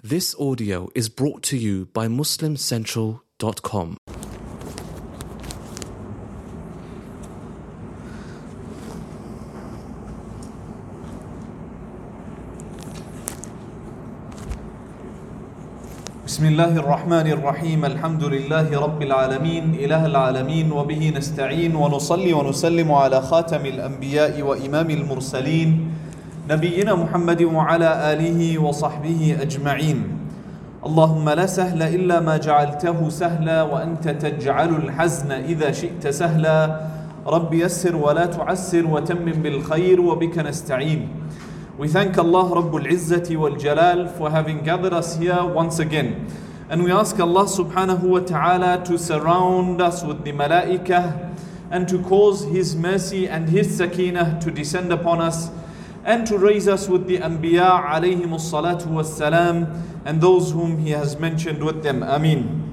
This audio is brought to you by MuslimCentral.com. بسم الله الرحمن الرحيم الحمد لله رب العالمين إله العالمين وبه نستعين ونصلي ونسلم على خاتم الأنبياء وإمام المرسلين نبينا محمد وعلى آله وصحبه أجمعين. اللهم لا سهل إلا ما جعلته سهلا وأنت تجعل الحزن إذا شئت سهلا. رب يسر ولا تعسر وتمم بالخير وبك نستعين. We thank Allah Rabbul Izzati wal Jalal for having gathered us here once again. And we ask Allah subhanahu wa ta'ala to surround us with the malaikah and to cause His mercy and His sakinah to descend upon us and to raise us with the Anbiya alayhimus salatu was salam and those whom He has mentioned with them. Ameen.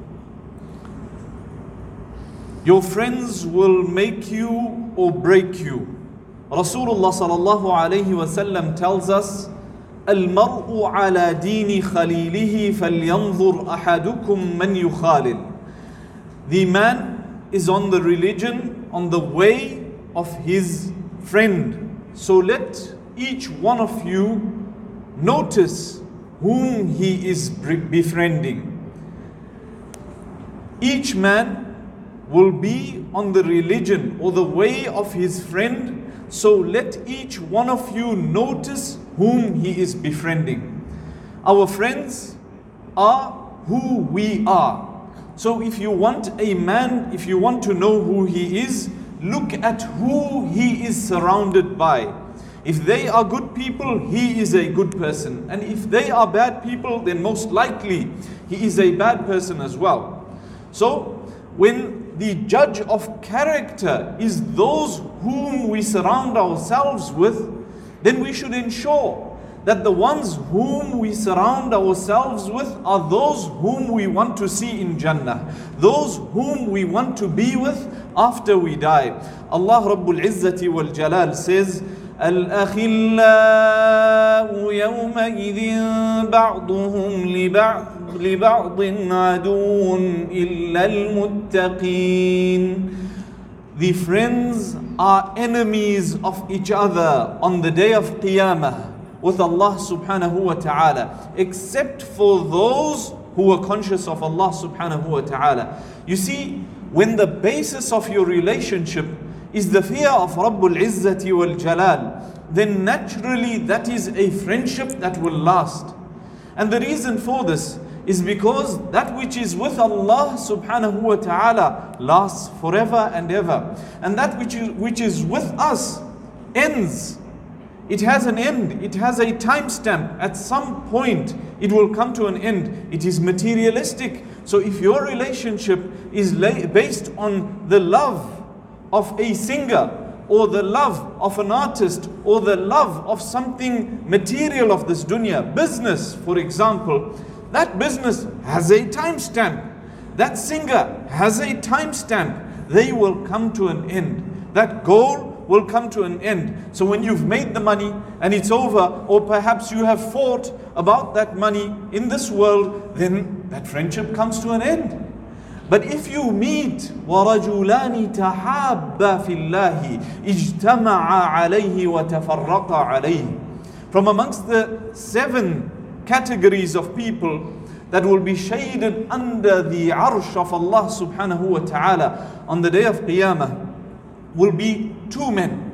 Your friends will make you or break you. Rasulullah sallallahu alayhi wa sallam tells us, "Al-mar'u ala dini khalilihi falyanzur ahadukum man yukhalil." The man is on the religion, on the way of his friend. So let each one of you notice whom he is befriending. Each man will be on the religion or the way of his friend. So let each one of you notice whom he is befriending. Our friends are who we are. So if you want a man, if you want to know who he is, look at who he is surrounded by. If they are good people, he is a good person. And if they are bad people, then most likely he is a bad person as well. So when the judge of character is those whom we surround ourselves with, then we should ensure that the ones whom we surround ourselves with are those whom we want to see in Jannah, those whom we want to be with after we die. Allah Rabbul Izzati wal Jalal says, الأخلاء يومئذ بعضهم لبعض عدو إلا المتقين. The friends are enemies of each other on the day of Qiyamah with Allah subhanahu wa ta'ala, except for those who are conscious of Allah subhanahu wa ta'ala. You see, when the basis of your relationship is the fear of Rabbul Izzati wal Jalal, then naturally that is a friendship that will last. And the reason for this is because that which is with Allah subhanahu wa ta'ala lasts forever and ever. And that which is with us ends. It has an end. It has a timestamp. At some point it will come to an end. It is materialistic. So if your relationship is based on the love of a singer, or the love of an artist, or the love of something material of this dunya, business for example, that business has a timestamp. That singer has a timestamp. They will come to an end. That goal will come to an end. So when you've made the money and it's over, or perhaps you have fought about that money in this world, then that friendship comes to an end. But if you meet وَرَجُلَانِ تَحَابَّا فِي اللَّهِ اجْتَمَعَا عَلَيْهِ وَتَفَرَّقَا عَلَيْهِ. From amongst the 7 categories of people that will be shaded under the arsh of Allah subhanahu wa ta'ala on the day of Qiyamah will be 2 men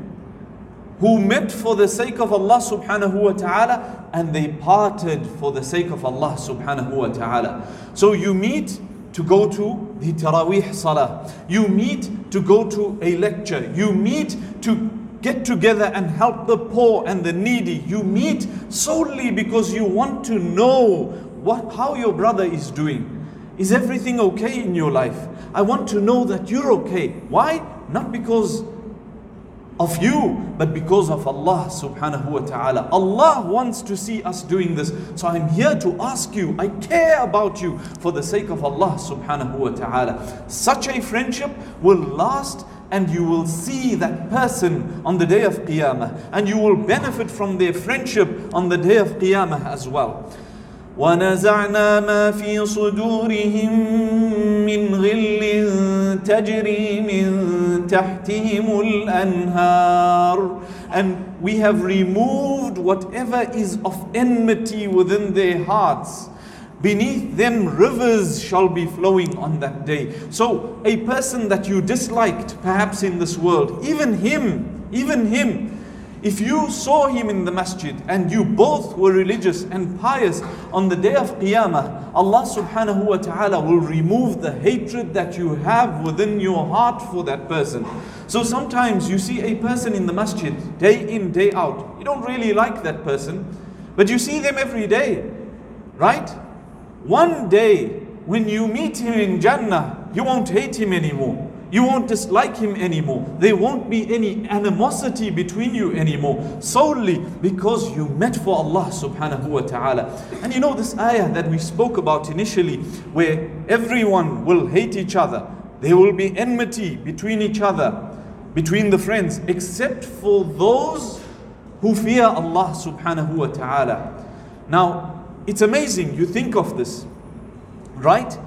who met for the sake of Allah subhanahu wa ta'ala and they parted for the sake of Allah subhanahu wa ta'ala. So you meet to go to the Taraweeh Salah. You meet to go to a lecture. You meet to get together and help the poor and the needy. You meet solely because you want to know how your brother is doing. Is everything okay in your life? I want to know that you're okay. Why? Not because of you, but because of Allah subhanahu wa ta'ala. Allah wants to see us doing this. So I'm here to ask you, I care about you for the sake of Allah subhanahu wa ta'ala. Such a friendship will last and you will see that person on the day of Qiyamah, and you will benefit from their friendship on the day of Qiyamah as well. وَنَزَعْنَا مَا فِي صُدُورِهِم مِّنْ غِلٍّ تَجْرِي مِن تَحْتِهِمُ الْأَنْهَارُ. And we have removed whatever is of enmity within their hearts. Beneath them rivers shall be flowing on that day. So a person that you disliked perhaps in this world, even him, if you saw him in the masjid and you both were religious and pious, on the day of Qiyamah, Allah subhanahu wa ta'ala will remove the hatred that you have within your heart for that person. So sometimes you see a person in the masjid, day in, day out. You don't really like that person, but you see them every day, right? One day, when you meet him in Jannah, you won't hate him anymore. You won't dislike him anymore. There won't be any animosity between you anymore, solely because you met for Allah subhanahu wa ta'ala. And you know this ayah that we spoke about initially, where everyone will hate each other. There will be enmity between each other, between the friends, except for those who fear Allah subhanahu wa ta'ala. Now, it's amazing, you think of this, right?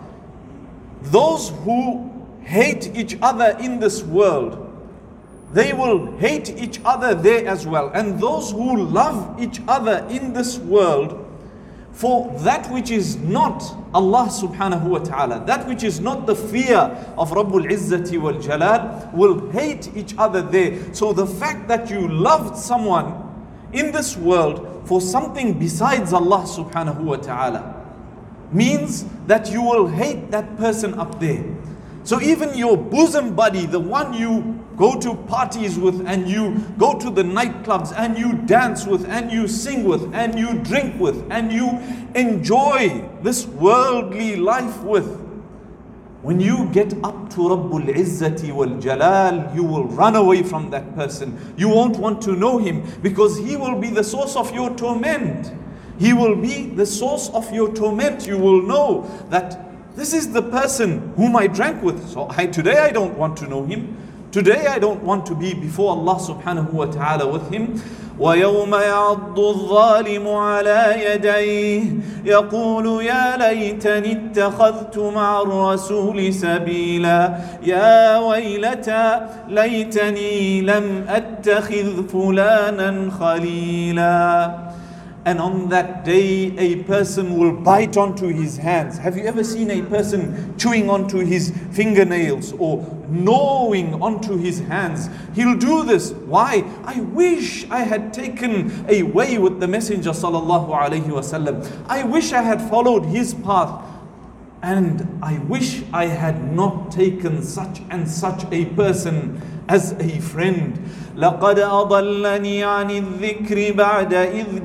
Those who hate each other in this world, they will hate each other there as well. And those who love each other in this world for that which is not Allah subhanahu wa ta'ala, that which is not the fear of Rabbul Izzati wal Jalal, will hate each other there. So the fact that you loved someone in this world for something besides Allah subhanahu wa ta'ala means that you will hate that person up there. So even your bosom buddy, the one you go to parties with and you go to the nightclubs and you dance with and you sing with and you drink with and you enjoy this worldly life with, when you get up to Rabbul Izzati wal Jalal, you will run away from that person. You won't want to know him because he will be the source of your torment. He will be the source of your torment. You will know that this is the person whom I drank with. So today I don't want to know him. Today I don't want to be before Allah subhanahu wa ta'ala with him. وَيَوْمَ يَعَضُّ الظَّالِمُ عَلَى يَدَيْهِ يَقُولُ يَا لَيْتَنِي اتَّخَذْتُ مَعَ الرَّسُولِ سَبِيلًا يَا وَيْلَتَى لَيْتَنِي لَمْ أَتَّخِذْ فُلَانًا خَلِيلًا. And on that day, a person will bite onto his hands. Have you ever seen a person chewing onto his fingernails or gnawing onto his hands? He'll do this. Why? I wish I had taken a way with the Messenger sallallahu alaihi wasallam. I wish I had followed his path. And I wish I had not taken such and such a person as a friend. لَقَدْ أَضَلَّنِي عَنِ الذِّكْرِ بَعْدَ إِذْ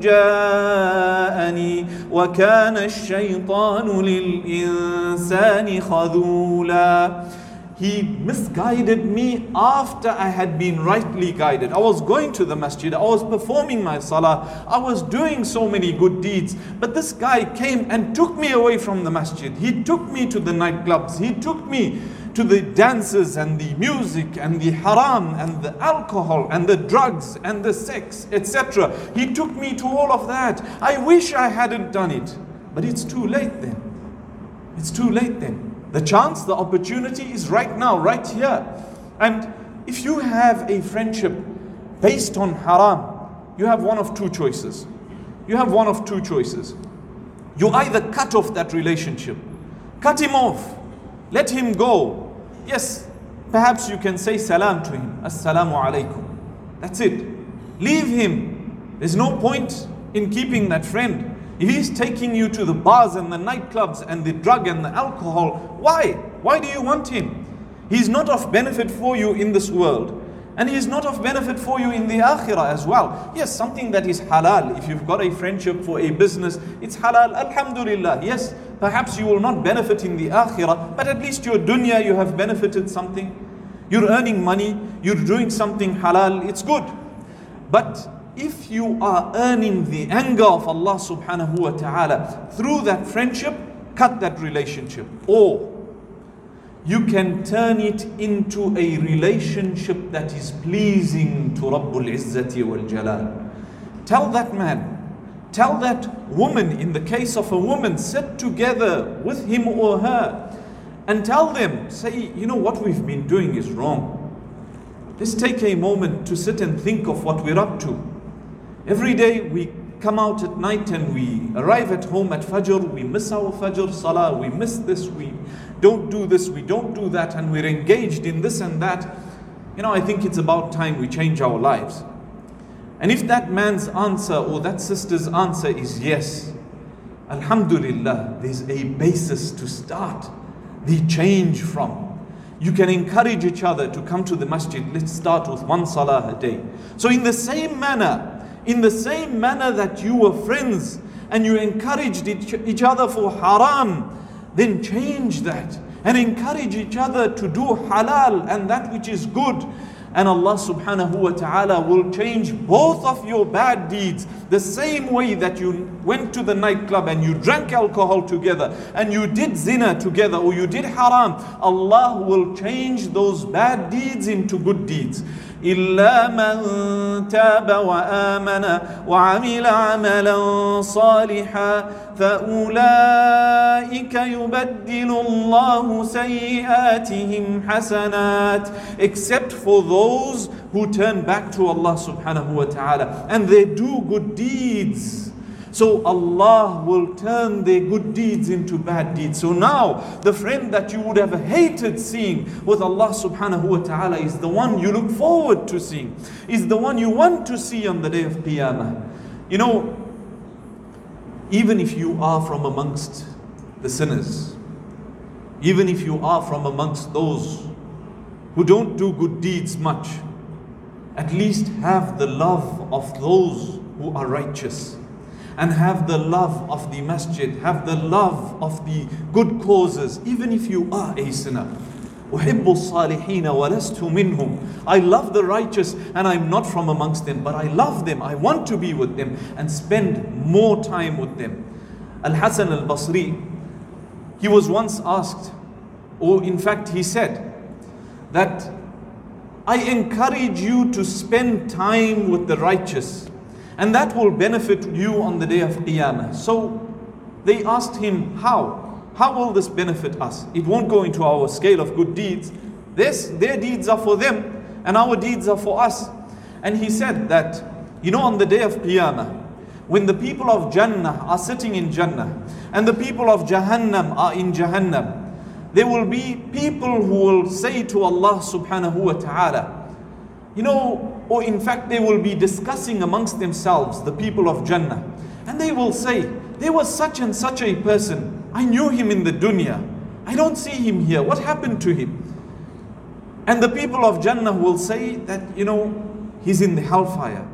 جَاءَنِي وَكَانَ الشَّيْطَانُ لِلْإِنسَانِ خَذُولًا. He misguided me after I had been rightly guided. I was going to the masjid, I was performing my salah, I was doing so many good deeds. But this guy came and took me away from the masjid. He took me to the nightclubs. He took me to the dances and the music and the haram and the alcohol and the drugs and the sex, etc. He took me to all of that. I wish I hadn't done it. But it's too late then. It's too late then. The chance, the opportunity is right now, right here. And if you have a friendship based on haram, you have one of two choices. You have one of two choices. You either cut off that relationship, cut him off, let him go. Yes, perhaps you can say salam to him, assalamu alaikum. That's it. Leave him. There's no point in keeping that friend. If he's taking you to the bars and the nightclubs and the drug and the alcohol, why? Why do you want him? He's not of benefit for you in this world. And he's not of benefit for you in the akhirah as well. Yes, something that is halal. If you've got a friendship for a business, it's halal, alhamdulillah. Yes, perhaps you will not benefit in the akhirah, but at least your dunya, you have benefited something. You're earning money, you're doing something halal, it's good. But if you are earning the anger of Allah subhanahu wa ta'ala through that friendship, cut that relationship. Or you can turn it into a relationship that is pleasing to Rabbul Izzati wal Jalal. Tell that man, Tell that woman, in the case of a woman, sit together with him or her and tell them, say, you know, what we've been doing is wrong. Let's take a moment to sit and think of what we're up to. Every day we come out at night and we arrive at home at Fajr, we miss our Fajr Salah, we miss this, we don't do this, we don't do that, and we're engaged in this and that. You know, I think it's about time we change our lives. And if that man's answer or that sister's answer is yes, Alhamdulillah, there's a basis to start the change from. You can encourage each other to come to the masjid. Let's start with one salah a day. So in the same manner that you were friends and you encouraged each other for haram, then change that and encourage each other to do halal and that which is good. And Allah subhanahu wa ta'ala will change both of your bad deeds. The same way that you went to the nightclub and you drank alcohol together and you did zina together or you did haram, Allah will change those bad deeds into good deeds. إلا من تاب وآمن وعمل عملا صالحا فأولئك يبدل الله سيئاتهم حسنات. Except for those who turn back to Allah subhanahu wa ta'ala and they do good deeds. So Allah will turn their good deeds into bad deeds. So now the friend that you would have hated seeing with Allah subhanahu wa ta'ala is the one you look forward to seeing, is the one you want to see on the day of Qiyamah. You know, even if you are from amongst the sinners, even if you are from amongst those who don't do good deeds much, at least have the love of those who are righteous. And have the love of the masjid, have the love of the good causes, even if you are a sinner. أُحِبُّ الصَّالِحِينَ وَلَسْتُ مِنْهُمْ. I love the righteous and I'm not from amongst them, but I love them, I want to be with them and spend more time with them. Al-Hasan al-Basri, he was once asked, or in fact he said, that I encourage you to spend time with the righteous, and that will benefit you on the day of Qiyamah. So they asked him, how? How will this benefit us? It won't go into our scale of good deeds. Their deeds are for them and our deeds are for us. And he said that, you know, on the day of Qiyamah, when the people of Jannah are sitting in Jannah and the people of Jahannam are in Jahannam, there will be people who will say to Allah subhanahu wa ta'ala, you know, or in fact they will be discussing amongst themselves, the people of Jannah, and they will say, there was such and such a person, I knew him in the dunya, I don't see him here, what happened to him? And the people of Jannah will say that, you know, he's in the hellfire.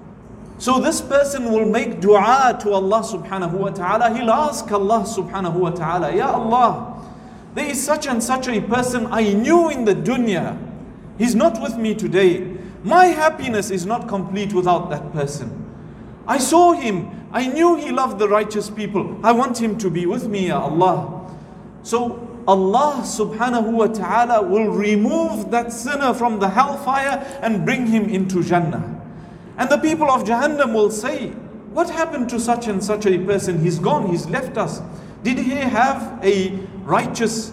So this person will make dua to Allah subhanahu wa ta'ala. He'll ask Allah subhanahu wa ta'ala, Ya Allah, there is such and such a person I knew in the dunya, he's not with me today. My happiness is not complete without that person. I saw him, I knew he loved the righteous people, I want him to be with me, Ya Allah. So Allah subhanahu wa ta'ala will remove that sinner from the hellfire and bring him into Jannah. And the people of Jahannam will say, what happened to such and such a person? He's gone, he's left us. Did he have a righteous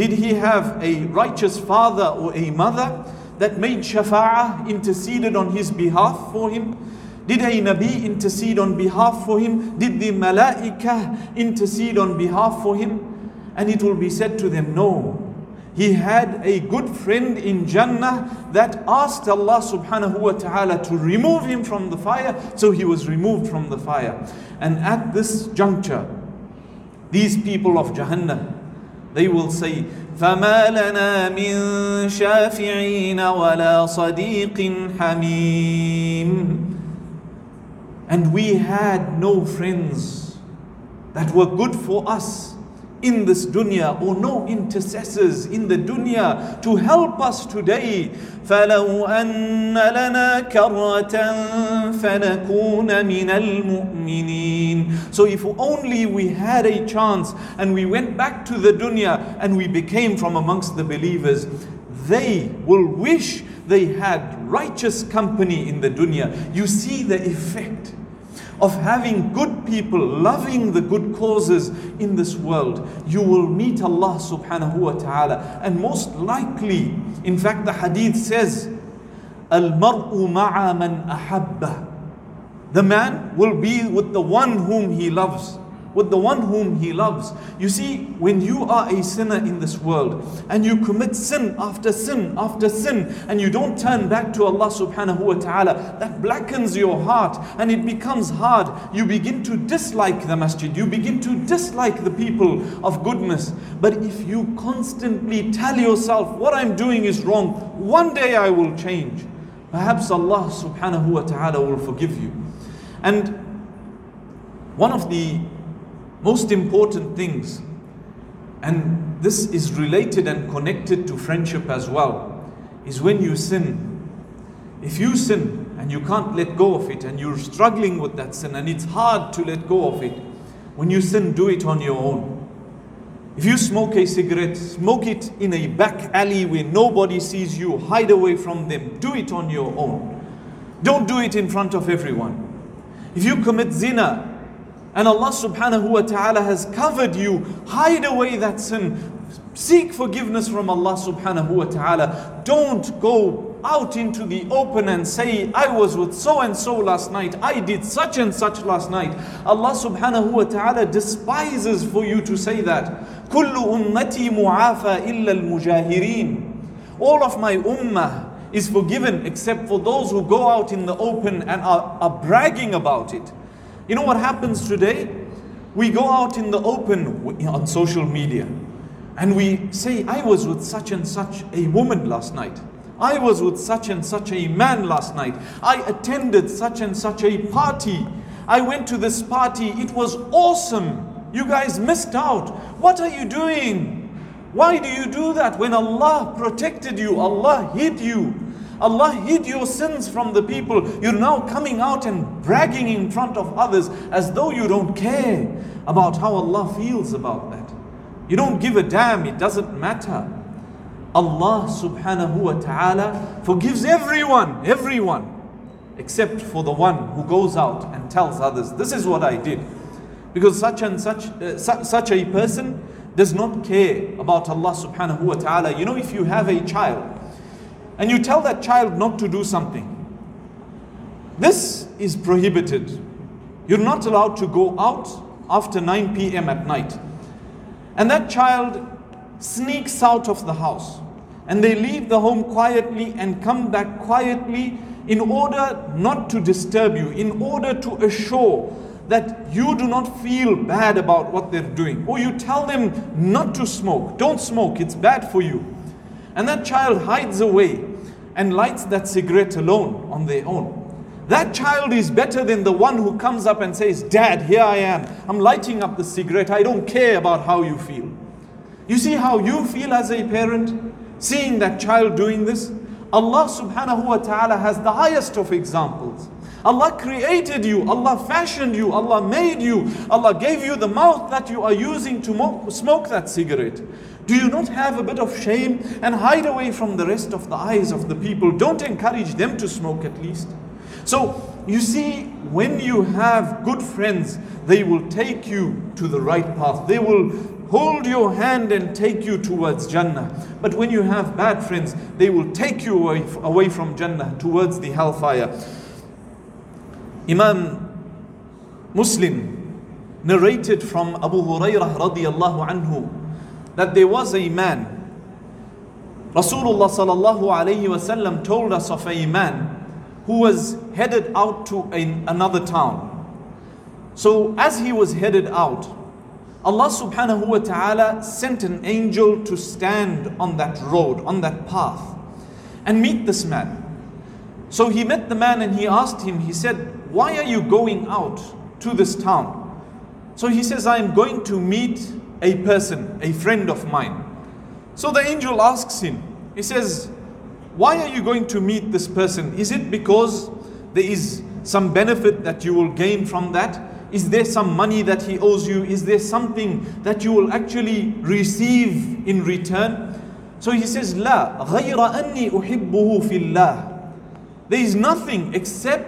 father or a mother that made shafa'ah, interceded on his behalf for him? Did a Nabi intercede on behalf for him? Did the Malaikah intercede on behalf for him? And it will be said to them, no. He had a good friend in Jannah that asked Allah subhanahu wa ta'ala to remove him from the fire, so he was removed from the fire. And at this juncture, these people of Jahannam, they will say, فَمَا لَنَا مِن شَافِعِينَ وَلَا صَدِيقٍ حَمِيمٍ. And we had no friends that were good for us in this dunya, or no intercessors in the dunya to help us today. فَلَوْ أَنَّ لَنَا كَرَّةً فَنَكُونَ مِنَ الْمُؤْمِنِينَ. So if only we had a chance and we went back to the dunya and we became from amongst the believers, they will wish they had righteous company in the dunya. You see the effect of having good people, loving the good causes in this world, you will meet Allah subhanahu wa ta'ala. And most likely, in fact the hadith says, Al-mar'u ma'a man ahabba. The man will be with the one whom he loves. With the one whom he loves. You see, when you are a sinner in this world and you commit sin after sin after sin and you don't turn back to Allah subhanahu wa ta'ala, that blackens your heart and it becomes hard. You begin to dislike the masjid. You begin to dislike the people of goodness. But if you constantly tell yourself, what I'm doing is wrong, one day I will change, perhaps Allah subhanahu wa ta'ala will forgive you. And one of the most important things, and this is related and connected to friendship as well, is when you sin. If you sin and you can't let go of it and you're struggling with that sin and it's hard to let go of it, when you sin, do it on your own. If you smoke a cigarette, smoke it in a back alley where nobody sees you, hide away from them, do it on your own. Don't do it in front of everyone. If you commit zina, and Allah subhanahu wa ta'ala has covered you, hide away that sin. Seek forgiveness from Allah subhanahu wa ta'ala. Don't go out into the open and say, I was with so and so last night, I did such and such last night. Allah subhanahu wa ta'ala despises for you to say that. كُلُّ أُمَّتِي مُعَافَى إِلَّا الْمُجَاهِرِينَ. All of my ummah is forgiven except for those who go out in the open and are bragging about it. You know what happens today? We go out in the open on social media and we say, I was with such and such a woman last night. I was with such and such a man last night. I attended such and such a party. I went to this party. It was awesome. You guys missed out. What are you doing? Why do you do that when Allah protected you? Allah hid you. Allah hid your sins from the people. You're now coming out and bragging in front of others as though you don't care about how Allah feels about that. You don't give a damn, it doesn't matter. Allah subhanahu wa ta'ala forgives everyone, except for the one who goes out and tells others, this is what I did. Because such a person does not care about Allah subhanahu wa ta'ala. You know, if you have a child, and you tell that child not to do something, this is prohibited. You're not allowed to go out after 9 p.m. at night. And that child sneaks out of the house. And they leave the home quietly and come back quietly in order not to disturb you, in order to assure that you do not feel bad about what they're doing. Or you tell them not to smoke. Don't smoke, it's bad for you. And that child hides away and lights that cigarette alone on their own. That child is better than the one who comes up and says, Dad, here I am. I'm lighting up the cigarette. I don't care about how you feel. You see how you feel as a parent, seeing that child doing this? Allah subhanahu wa ta'ala has the highest of examples. Allah created you, Allah fashioned you, Allah made you, Allah gave you the mouth that you are using to smoke that cigarette. Do you not have a bit of shame and hide away from the rest of the eyes of the people? Don't encourage them to smoke at least. So you see, when you have good friends, they will take you to the right path. They will hold your hand and take you towards Jannah. But when you have bad friends, they will take you away from Jannah towards the hellfire. Imam Muslim narrated from Abu Hurairah radiyallahu anhu that there was a man. Rasulullah sallallahu alayhi wasallam told us of a man who was headed out to another town. So as he was headed out, Allah subhanahu wa ta'ala sent an angel to stand on that road, on that path, and meet this man. So he met the man and he asked him, he said, why are you going out to this town? So he says, I am going to meet a person, a friend of mine. So the angel asks him, he says, why are you going to meet this person? Is it because there is some benefit that you will gain from that? Is there some money that he owes you? Is there something that you will actually receive in return? So he says, لا غير أني أحبه في الله. There is nothing except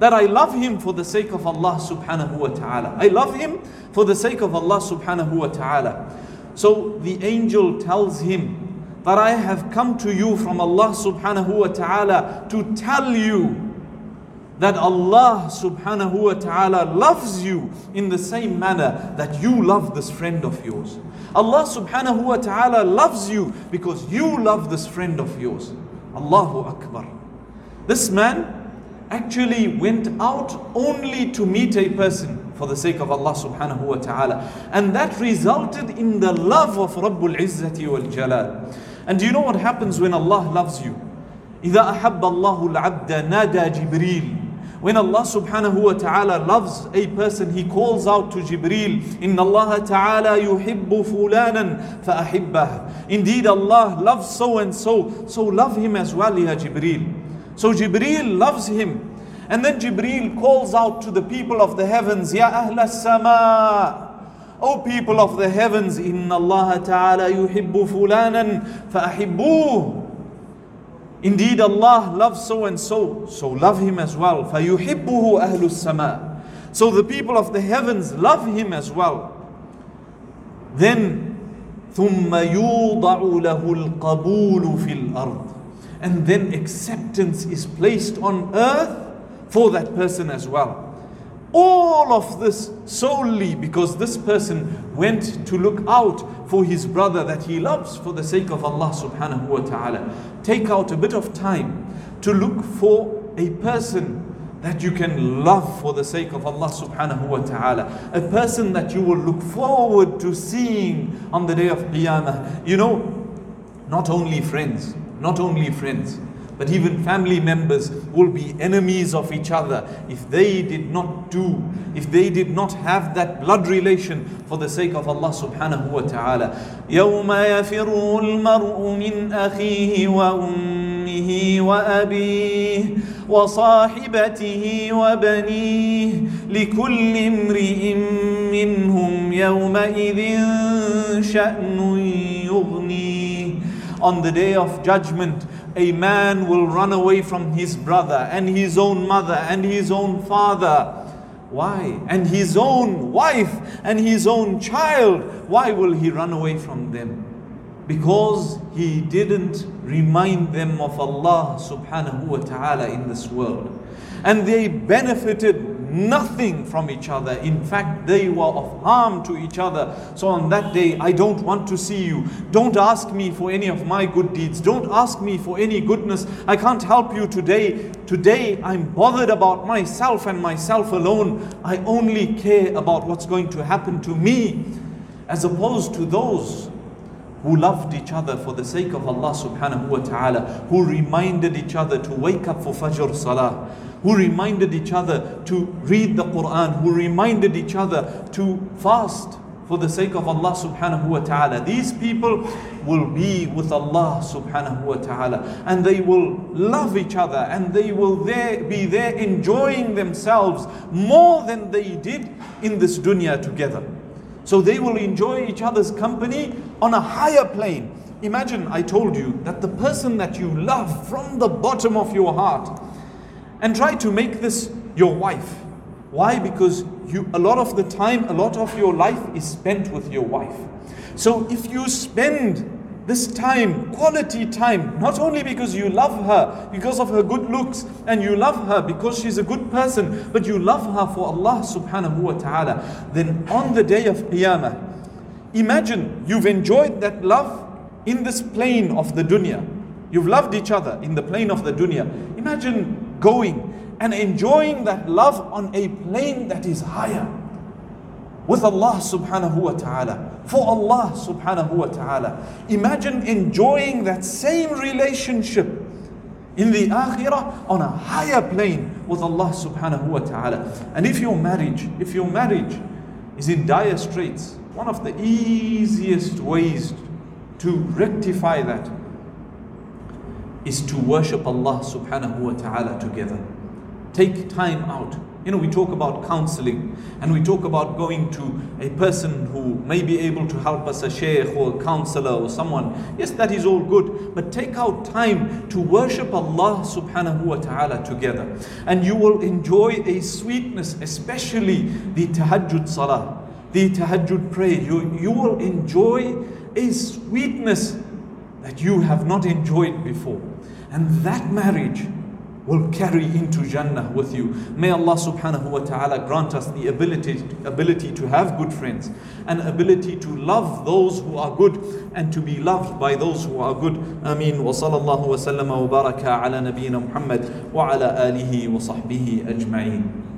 that I love him for the sake of Allah subhanahu wa ta'ala. I love him for the sake of Allah subhanahu wa ta'ala. So the angel tells him that I have come to you from Allah subhanahu wa ta'ala to tell you that Allah subhanahu wa ta'ala loves you in the same manner that you love this friend of yours. Allah subhanahu wa ta'ala loves you because you love this friend of yours. Allahu Akbar. This man actually went out only to meet a person for the sake of Allah subhanahu wa ta'ala. And that resulted in the love of Rabbul Izzati wal Jalal. And do you know what happens when Allah loves you? إِذَا أَحَبَّ اللَّهُ الْعَبْدَ نَادَى جِبْرِيلٌ. When Allah subhanahu wa ta'ala loves a person, He calls out to Jibreel, إِنَّ اللَّهَ تَعَالَى يُحِبُّ فُلَانًا فَأَحِبَّهُ. Indeed Allah loves so and so, so love him as well, ya Jibreel. So Jibreel loves him. And then Jibreel calls out to the people of the heavens, Ya Ahla Sama, O people of the heavens, Inna Allah Ta'ala yuhibbu fulanan fa'ahibbuh. Indeed Allah loves so and so, so love him as well. فَيُحِبُّهُ أَهْلُ السَّمَاءِ. So the people of the heavens love him as well. Then ثُمَّ يُوضَعُ لَهُ الْقَبُولُ فِي الْأَرْضِ. And then acceptance is placed on earth for that person as well. All of this solely because this person went to look out for his brother that he loves for the sake of Allah subhanahu wa ta'ala. Take out a bit of time to look for a person that you can love for the sake of Allah subhanahu wa ta'ala. A person that you will look forward to seeing on the day of Qiyamah. You know, not only friends, but even family members will be enemies of each other if they did not have that blood relation for the sake of Allah subhanahu wa ta'ala. يَوْمَ يَفِرُّ الْمَرْءُ مِنْ أَخِيهِ وَأُمِّهِ وَأَبِيهِ وَصَاحِبَتِهِ وَبَنِيهِ لِكُلِّ امْرِئٍ مِّنْهُمْ يَوْمَئِذٍ شَأْنٌ يُغْنِيهِ. On the day of judgment, a man will run away from his brother and his own mother and his own father. Why? And his own wife and his own child. Why will he run away from them? Because he didn't remind them of Allah subhanahu wa ta'ala in this world. And they benefited nothing from each other. In fact, they were of harm to each other. So on that day, I don't want to see you. Don't ask me for any of my good deeds. Don't ask me for any goodness. I can't help you today. Today, I'm bothered about myself and myself alone. I only care about what's going to happen to me, as opposed to those who loved each other for the sake of Allah subhanahu wa ta'ala, who reminded each other to wake up for Fajr Salah, who reminded each other to read the Quran, who reminded each other to fast for the sake of Allah subhanahu wa ta'ala. These people will be with Allah subhanahu wa ta'ala, and they will love each other, and they will be there enjoying themselves more than they did in this dunya together. So they will enjoy each other's company on a higher plane. Imagine I told you that the person that you love from the bottom of your heart, and try to make this your wife. Why? Because a lot of the time, a lot of your life is spent with your wife. So if you spend this time, quality time, not only because you love her, because of her good looks, and you love her because she's a good person, but you love her for Allah subhanahu wa ta'ala, then on the day of Qiyamah, imagine you've enjoyed that love in this plane of the dunya. You've loved each other in the plane of the dunya. Imagine going and enjoying that love on a plane that is higher with Allah subhanahu wa ta'ala, for Allah subhanahu wa ta'ala. Imagine enjoying that same relationship in the akhirah on a higher plane with Allah subhanahu wa ta'ala. And if your marriage is in dire straits, one of the easiest ways to rectify that is to worship Allah subhanahu wa ta'ala together. Take time out We talk about counseling and we talk about going to a person who may be able to help us, a shaykh or a counselor or someone. Yes, that is all good, but take out time to worship Allah subhanahu wa ta'ala together. And you will enjoy a sweetness, especially the tahajjud salah, the tahajjud prayer. You will enjoy a sweetness that you have not enjoyed before. And that marriage will carry into Jannah with you. May Allah subhanahu wa ta'ala grant us the ability to have good friends, and ability to love those who are good and to be loved by those who are good. Ameen. Wa sallallahu wa sallama wa baraka ala nabiyyina Muhammad wa ala alihi wa sahbihi ajma'een.